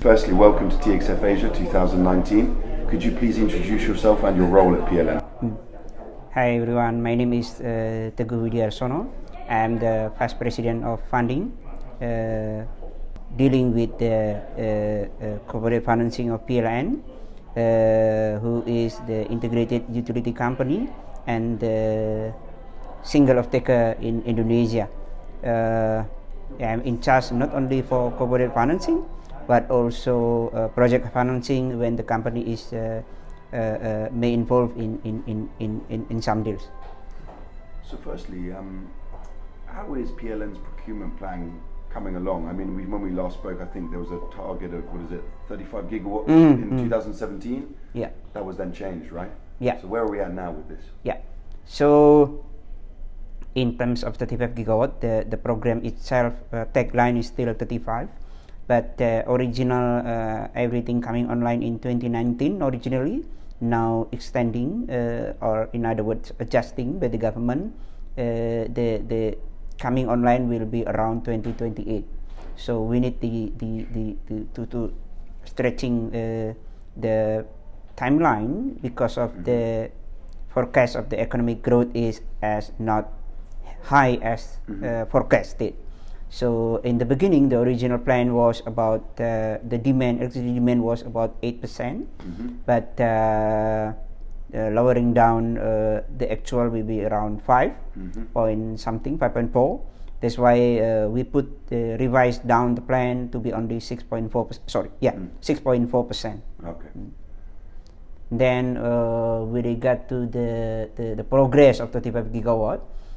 Firstly, welcome to TXF Asia 2019. Could you please introduce yourself and your role at PLN? Hi everyone, my name is Teguh Widiarsono. I'm the Vice President of Funding, dealing with the corporate financing of PLN, who is the integrated utility company and the single off-taker in Indonesia. I'm in charge not only for corporate financing, but also project financing when the company is may involve in some deals. So firstly, how is PLN's procurement plan coming along? I mean, when we last spoke, I think there was a target of, 35 gigawatts in 2017? Yeah. That was then changed, right? Yeah. So where are we at now with this? Yeah. So in terms of 35 gigawatt, the program itself, tagline is still 35. But original everything coming online in 2019 originally, now extending or in other words adjusting by the government. The coming online will be around 2028. So we need to stretching the timeline because of the forecast of the economic growth is as not high as forecasted. So in the beginning, the original plan was about the electricity demand was about 8%, but lowering down the actual will be around 5 point something, 5.4. That's why we put revised down the plan to be only 6.4%. Sorry, 6.4%. Okay. Then with regard to the progress of 35 gigawatt,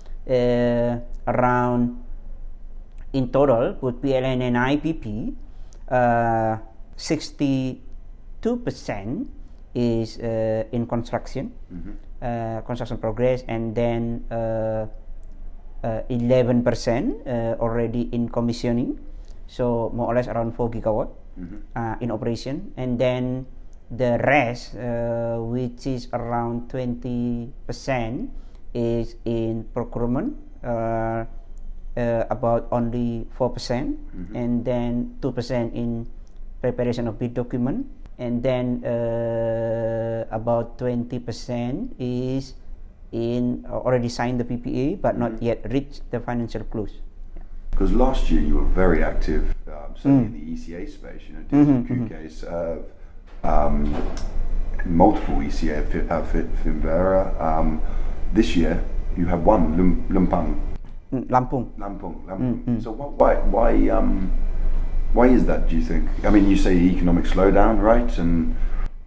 around in total with PLN and IPP, 62% is in construction, construction progress, and then 11% already in commissioning, so more or less around 4 gigawatt in operation, and then the rest, which is around 20%, is in procurement, about only 4%, and then 2% in preparation of bid document, and then about 20% is in already signed the PPA but not yet reached the financial close. Because last year you were very active, certainly in the ECA space. You know, did case of multiple ECA Fimbera. This year you have one Lampung. So why is that, do you think? I mean, you say economic slowdown, right? And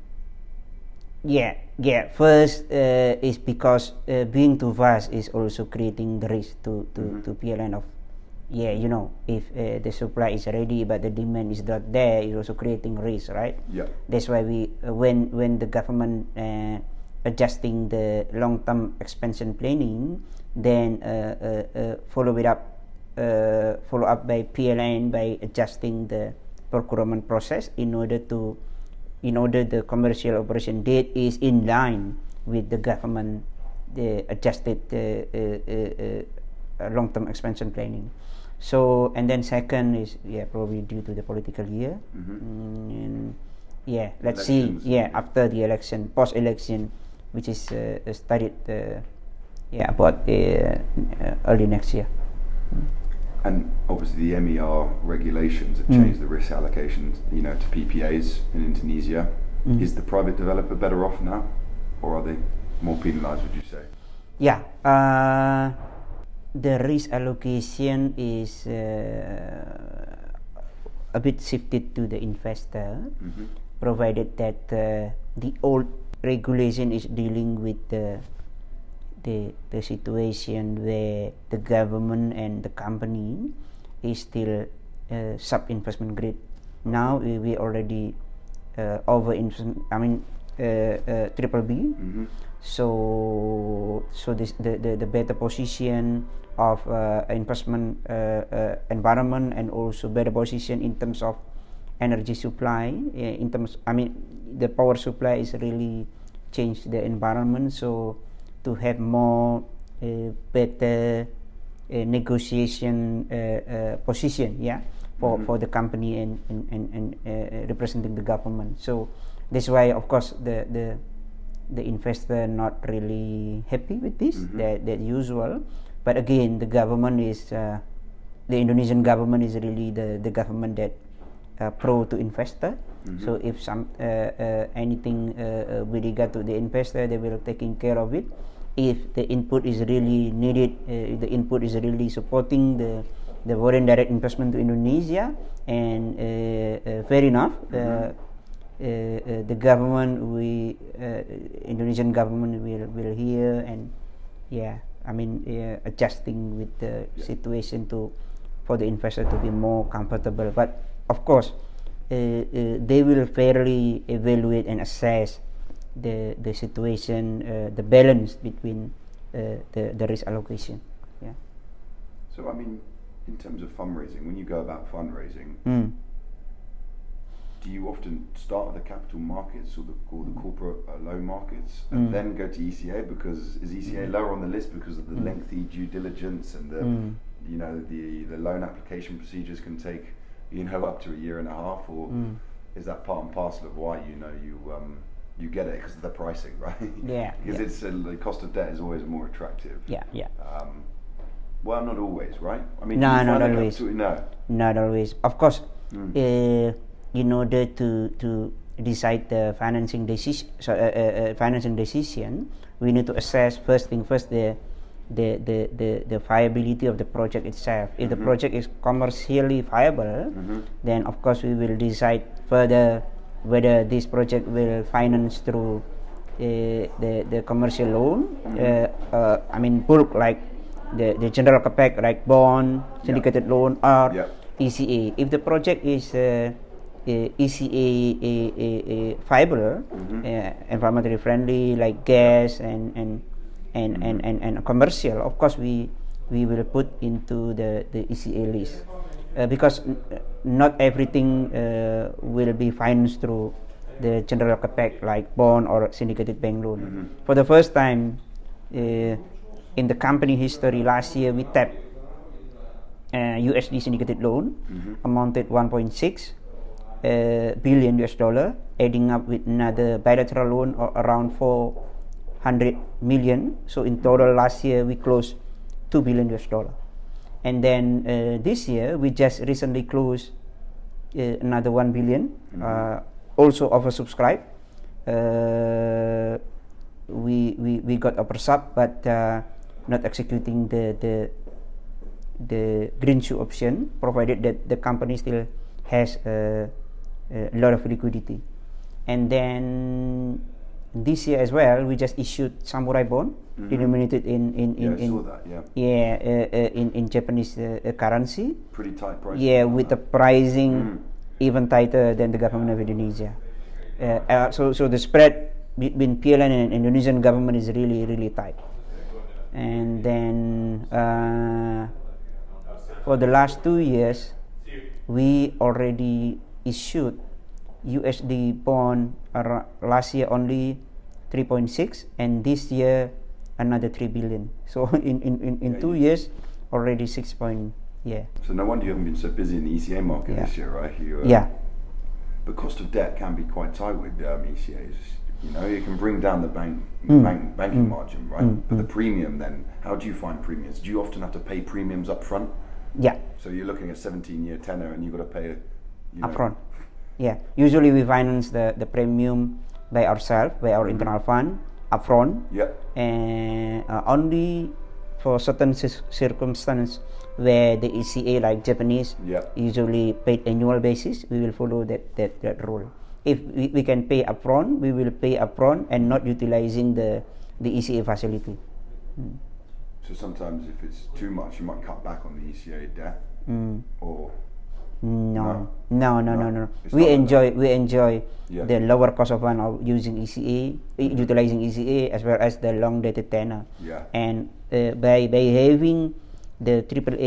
first is because being too fast is also creating the risk to PLN of you know, if the supply is ready but the demand is not there, it's also creating risk, right? That's why we when the government adjusting the long-term expansion planning, then follow up by PLN by adjusting the procurement process in order the commercial operation date is in line with the government adjusted long-term expansion planning. So, and then second is probably due to the political year, and let's see after the election, post-election, which is studied about early next year. And obviously the MER regulations have changed the risk allocations, you know, to PPAs in Indonesia. Is the private developer better off now, or are they more penalized, would you say? The risk allocation is a bit shifted to the investor, provided that the old regulation is dealing with the situation where the government and the company is still sub-investment grade. Now we already over investment. I mean triple B. So this the better position of investment environment, and also better position in terms of energy supply. In terms, I mean, the power supply is really changed the environment. So to have more better negotiation position, for the company and representing the government. So that's why, of course, the investor not really happy with this. That usual. But again, the government is the Indonesian government is really the government that pro to investor. So if some anything with regard to the investor, they will taking care of it. If the input is really needed, if the input is really supporting the foreign direct investment to Indonesia, and fair enough, the government, Indonesian government will hear, and adjusting with the situation for the investor to be more comfortable. But of course, they will fairly evaluate and assess the situation, the balance between the risk allocation. Yeah. So in terms of fundraising, when you go about fundraising, do you often start at the capital markets or the corporate loan markets and then go to ECA? Because is ECA lower on the list because of the lengthy due diligence and the loan application procedures can take up to a year and a half, or is that part and parcel of why you get it because of the pricing, right? Yeah. Because it's the cost of debt is always more attractive. Yeah. Well, not always, right? No, not always. No, not always. Of course, in order to decide the financing decision, we need to assess first the viability of the project itself. If the project is commercially viable, then of course we will decide further whether this project will finance through the commercial loan. Bulk like the general capex, like bond, syndicated loan, or ECA. If the project is ECA viable, environmentally friendly, like gas and commercial, of course we will put into the ECA list, because not everything will be financed through the general capex like bond or syndicated bank loan. For the first time in the company history, last year we tapped USD syndicated loan, amounted 1.6 billion US dollar, adding up with another bilateral loan of around 400 million. So in total last year we closed 2 billion US dollar. And then this year we just recently closed another 1 billion, also oversubscribed. We got oversub, but not executing the green shoe option, provided that the company still has a lot of liquidity. And then this year as well, we just issued samurai bond, denominated in Japanese currency. Pretty tight price. Yeah, with the pricing even tighter than the government of Indonesia. So the spread between PLN and Indonesian government is really tight. And then for the last 2 years, we already issued USD bond last year only 3.6, and this year another 3 billion. So in 2 years already 6 point. So no wonder you haven't been so busy in the ECA market this year, right? But cost of debt can be quite tight with ECAs. You can bring down the banking margin, right? But the premium, then how do you find premiums? Do you often have to pay premiums up front? Yeah. So you're looking at 17-year tenor and you've got to pay upfront. Yeah. Usually we finance the premium by ourselves, by our internal fund, upfront. Yeah. And only for certain circumstances where the ECA, like Japanese, usually paid annual basis, we will follow that rule. If we can pay upfront, we will pay upfront and not utilizing the ECA facility. So sometimes if it's too much, you might cut back on the ECA debt, or no. We enjoy the lower cost of fund of using ECA, utilizing ECA, as well as the long dated tenor. And by having the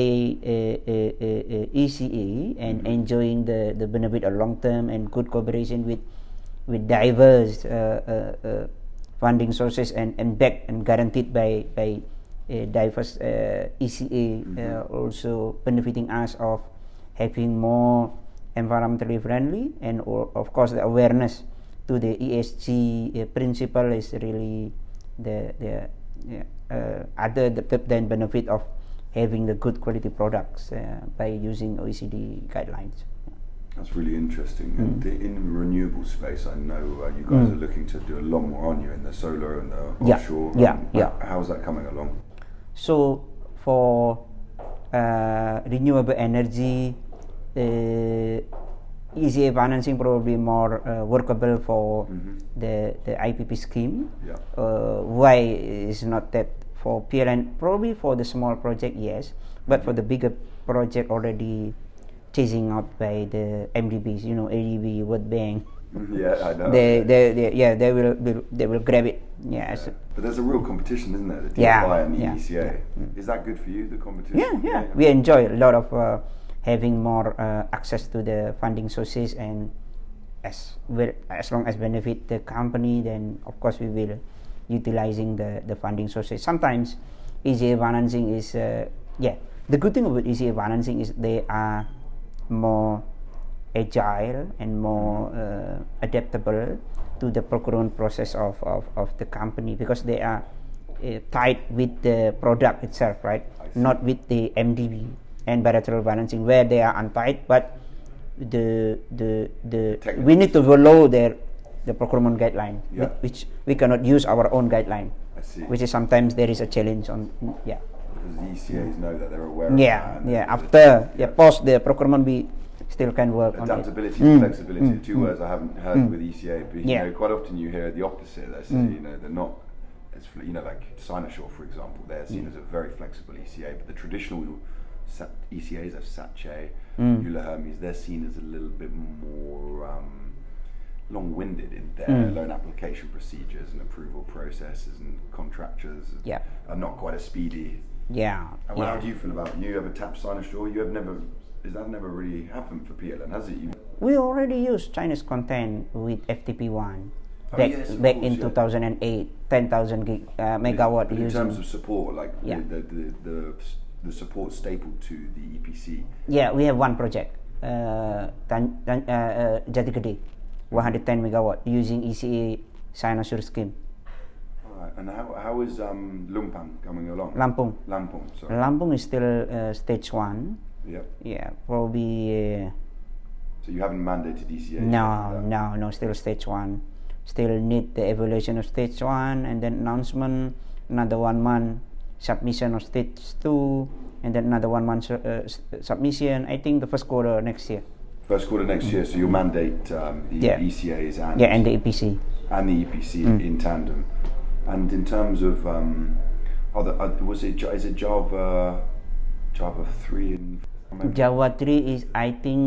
AAA ECA and enjoying the benefit of long term and good cooperation with diverse funding sources and backed and guaranteed by diverse ECA, also benefiting us of having more environmentally friendly, and of course the awareness to the ESG principle is really the other than benefit of having the good quality products by using OECD guidelines. That's really interesting. And in the renewable space, I know you guys are looking to do a lot more, aren't you, in the solar and the offshore? How's that coming along? So for renewable energy, ECA financing probably more workable for the IPP scheme. Why is not that for PLN? Probably for the small project, yes, but for the bigger project already chasing out by the MDBs, ADB, World Bank. Yeah, I know. They will grab it. But there's a real competition, isn't there? The DFI and the ECA. Is that good for you, the competition? Yeah. We enjoy a lot of having more access to the funding sources, and as long as benefit the company, then of course we will utilizing the funding sources. Sometimes ECA financing is the good thing about ECA financing is they are more agile and more adaptable to the procurement process of the company, because they are tied with the product itself, right? Not with the MDB and bilateral financing, where they are untied, but we need to follow the procurement guideline, which we cannot use our own guideline, which is sometimes there is a challenge on. Because the ECAs know that they're aware of that. After post the procurement, we still can work on it. Adaptability and flexibility, two words I haven't heard with ECA, but quite often you hear the opposite. They say, they're not, like Sinosure, for example, they're seen as a very flexible ECA, but the traditional ECAs of SACE, Euler Hermes, they're seen as a little bit more long-winded in their loan application procedures and approval processes, and contractors are not quite as speedy. How do you feel about it? You ever tapped Sinosure? That never really happened for PLN, has it? We already used Chinese content with FTP1 back in 2008, 10,000 megawatt. In terms of support, like the support stapled to the EPC. Yeah, we have one project, Jati Gede, 110 megawatt, using ECA Sinosure scheme. And how is Lumpang coming along? Lampung, sorry. Lampung is still stage 1. Probably. So you haven't mandated ECA? No, still stage 1. Still need the evaluation of stage 1, and then announcement, another 1 month submission of stage 2, and then another 1 month submission. I think the first quarter next year. First quarter next year. So you'll mandate the ECAs and the EPC. And the EPC in tandem. And in terms of is it Java 3 and Java 3 is, I think,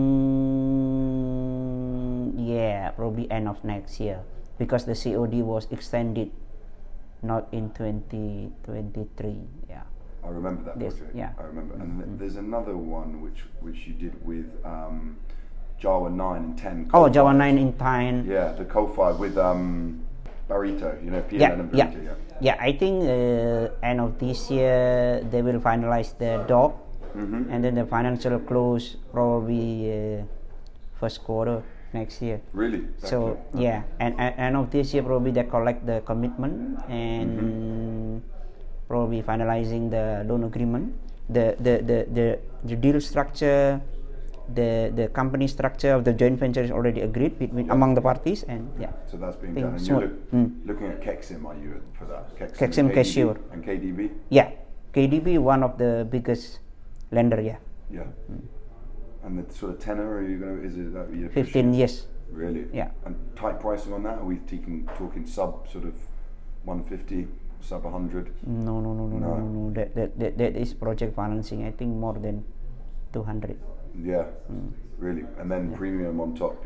probably end of next year, because the COD was extended not in 2023. I remember that project. I remember. And there's another one which you did with Java 9 and 10. Java 9 and 10. Yeah, the coal-fired with Barito, PLN and Barito. I think end of this year they will finalize the doc, and then the financial close probably first quarter next year. Really? So and end of this year probably they collect the commitment and probably finalizing the loan agreement, the deal structure, the company structure of the joint venture is already agreed between among the parties, and so that's being done. And you're looking at Kexim, are you, for that? Kexim Cashier and KDB. KDB, one of the biggest lender. And the sort of tenor, is it that you're 15 years? Really? And tight pricing on that? Are we talking sub sort of 150, sub 100? No. That is project financing. I think more than 200. Really, and then premium on top.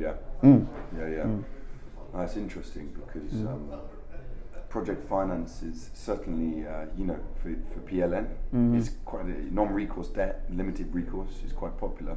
That's interesting, because project finance is certainly, for PLN, is quite a non-recourse debt, limited recourse is quite popular.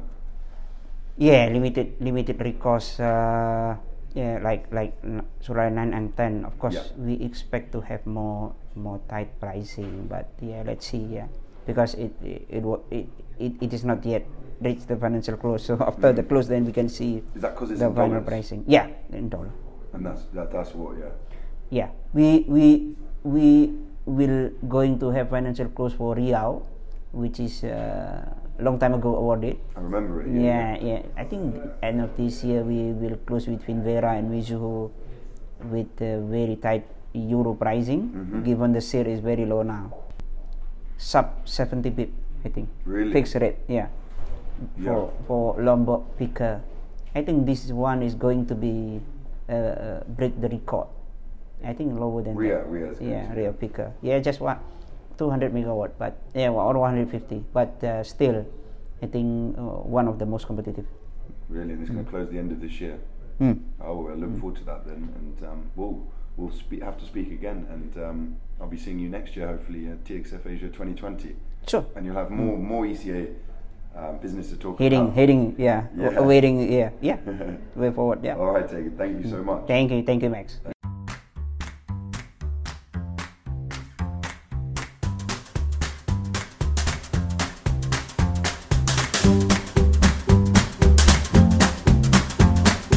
Limited recourse. Like Solar 9 and 10. Of course, we expect to have more tight pricing, but let's see. Because it is not yet reach the financial close. So after the close, then we can see Is that because it's the in final dollars? pricing. Yeah, in dollar. And that's what, yeah. Yeah, we will going to have financial close for Riau, which is long time ago awarded. I remember it. Yeah. I think end of this year we will close with Finvera and Mizuho with very tight euro pricing, given the share is very low now, sub 70 pip, I think. Really? Fixed rate, yeah. For Lombok Picker, I think this one is going to be break the record. I think lower than Ria, that. Ria's good. Yeah, Ria Picker. Yeah, just 200 megawatt, but yeah, or 150, but still, I think one of the most competitive. Really, and it's going to close the end of this year. Oh, well, I look forward to that then, and we'll have to speak again, and I'll be seeing you next year, hopefully, at TXF Asia 2020. Sure. And you'll have more ECA business to talk Heading, about. waiting, way forward, yeah. All right, Tegan, thank you so much. Thank you, Max.